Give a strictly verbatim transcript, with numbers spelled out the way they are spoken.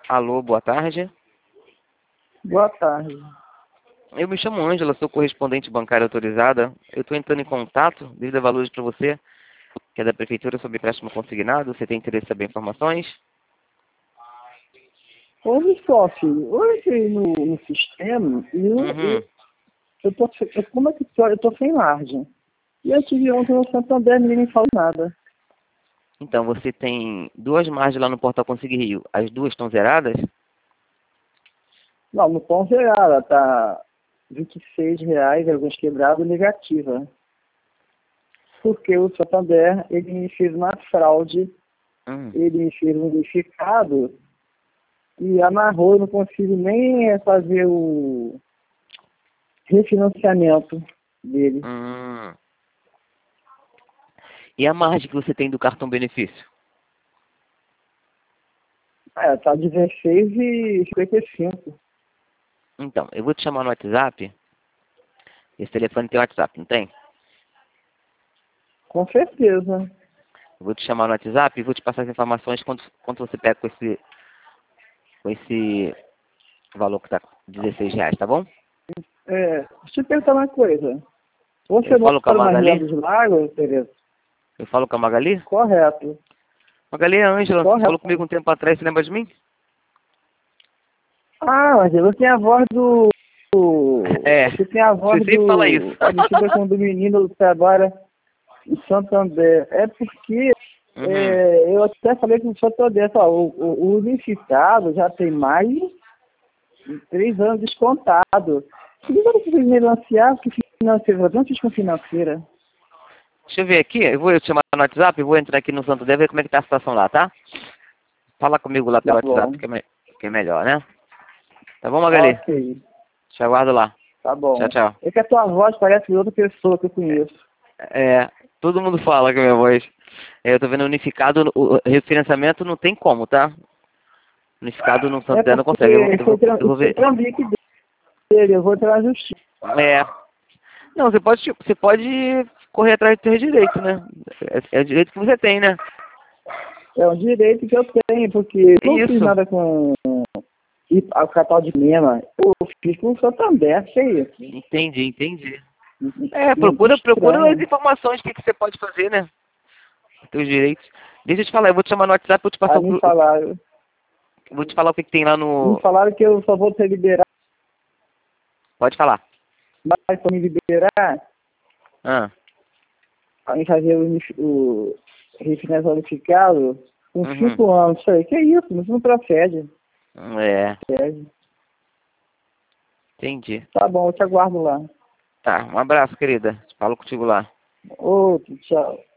Alô, boa tarde. Boa tarde. Eu me chamo Ângela, sou correspondente bancária autorizada. Eu estou entrando em contato devido a valores para você, que é da Prefeitura sobre empréstimo consignado. Você tem interesse em saber informações? Olha só, filho, eu entrei no, no sistema e eu, Uhum. eu, eu tô, eu, como é que eu, eu tô sem margem. E eu tive ontem no Santander e ninguém me falou nada. Então, você tem duas margens lá no Portal Consigo Rio. As duas estão zeradas? Não, no pão zerada, tá vinte e seis reais, alguns quebrados, negativa. Porque o Santander, ele me fez uma fraude, Hum. ele me fez um unificado e amarrou, eu não consigo nem eh, fazer o refinanciamento dele. Hum. E a margem que você tem do cartão benefício? É, tá dezesseis e cinquenta e cinco. Então, eu vou te chamar no WhatsApp. Esse telefone tem WhatsApp, não tem? Com certeza. Eu vou te chamar no WhatsApp e vou te passar as informações quanto, quanto você pega com esse, com esse valor que tá dezesseis reais, tá bom? É, deixa eu te perguntar uma coisa. Você Eu falo com a mora na Rio Magali? dos Lagos, Tereza? Eu falo com a Magali? Correto. Magali é a Ângela, você falou Correto. comigo um tempo atrás, você lembra de mim? Ah, mas você tem a voz do... É, Você tem a voz você sempre fala isso. do... parecida com o do menino que trabalha em Santander. É porque Uhum. é, eu até falei com o Santander, ó, o, o, o unificado já tem mais de três anos descontado. Por que eu não preciso me financiar? Porque financeira, eu não fiz com financeira. Deixa eu ver aqui, eu vou te chamar no WhatsApp, eu vou entrar aqui no Santander ver como é que tá a situação lá, tá? Fala comigo lá Tá pelo WhatsApp, bom. que é, me- que é melhor, né? Tá bom, Magali? Ok. Te aguardo lá. Tá Tchau, bom. tchau. É que a tua voz parece de outra pessoa que eu conheço. É, todo mundo fala que a minha voz. É, eu tô vendo unificado, o o refinanciamento não tem como, tá? Unificado no É Santander não porque consegue. Eu vou, eu foi, vou, tran- eu vou foi ver. trambique dele, eu vou entrar na justiça. É. Não, você pode, você pode correr atrás dos seus direitos, né? É, é o direito que você tem, né? É um direito que eu tenho, porque eu não fiz Isso. nada com e a capital de Mema. Eu fiz com o Santander, que é isso? Entendi, entendi. É, Muito procura, procura as estranho. informações, o que, que você pode fazer, né? Teus direitos. Deixa eu te falar, eu vou te chamar no WhatsApp, vou te passar Aí o, me o- falaram, vou te falar o que, que tem lá me no. falaram que eu só vou ser liberado, Pode falar. mas para me liberar, Ah. a gente fazer o, uni- o refinanciamento unificado com Uhum. cinco anos. Falei, que isso? Isso não procede. É, Procede. entendi. Tá bom, eu te aguardo lá. Tá, um abraço, querida. Falo contigo lá. Outro, tchau.